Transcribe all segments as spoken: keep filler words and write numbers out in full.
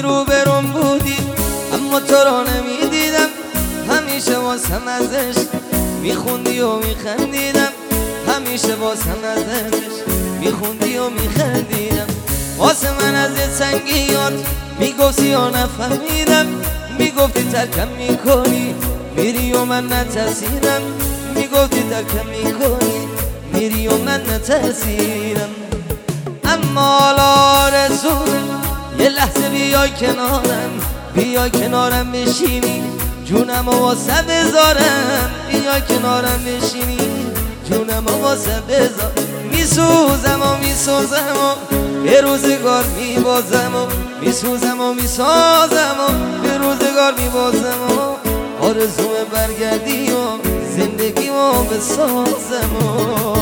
رو برم بودی اما تو رو نمیدیدم، همیشه واسم ازش میخوندی و میخندیدم، همیشه واسم ازش میخوندی و میخندیدم. واسه من از سنگیات میگفتی و نفهمیدم، میگفتی ترکم میکنی میری و من نترسیدم، میگفتی ترکم میکنی میری و من نترسیدم. اما حالا آرزوه یه لحظه بیای کنارم، بیای کنارم بشینی جونم و واسه بذارم، بیای کنارم بشینی جونم و واسه بذار. میسوزم و میسوزم و به روزگار میبازم و میسوزم و میسازم و به روزگار میبازم و آرزوم برگردی و زندگیمو بسازم و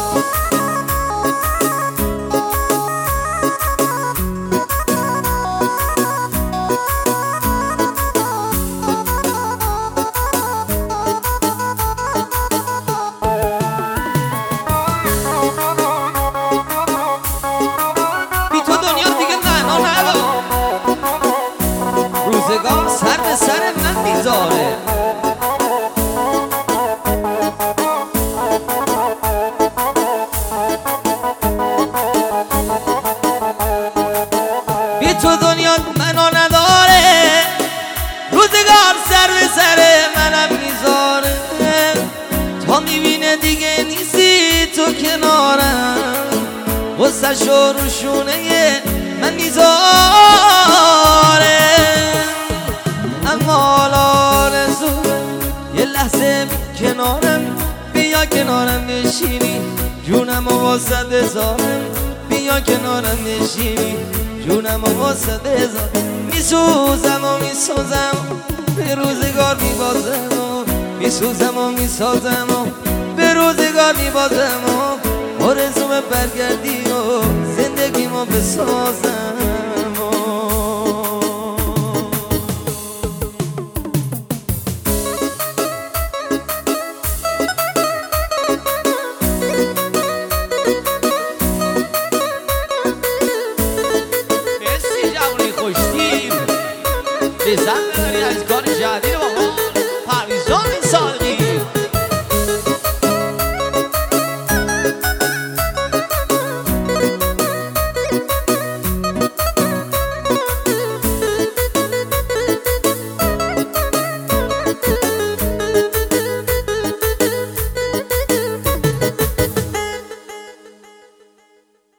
روزگار سر به سر من میذاره. بی تو دنیا منو نداره، روزگار سر به سر منم میذاره. تا میبینه دیگه نیستی تو کنارم، غصه‌شو رو شونه من میذاره. اما حالا آرزوه یه لحظه کنارم، بیا کنارم بشینی جونم و واسه بذارم، بیا کنارم بشینی جونم و واسه بذارم. میسوزم و میسوزم به روزگار میبازم و میسوزم و میسازم و به روزگار میبازم و آرزوم برگردی و زندگیمو بسازم. لذت ببری از کار جدید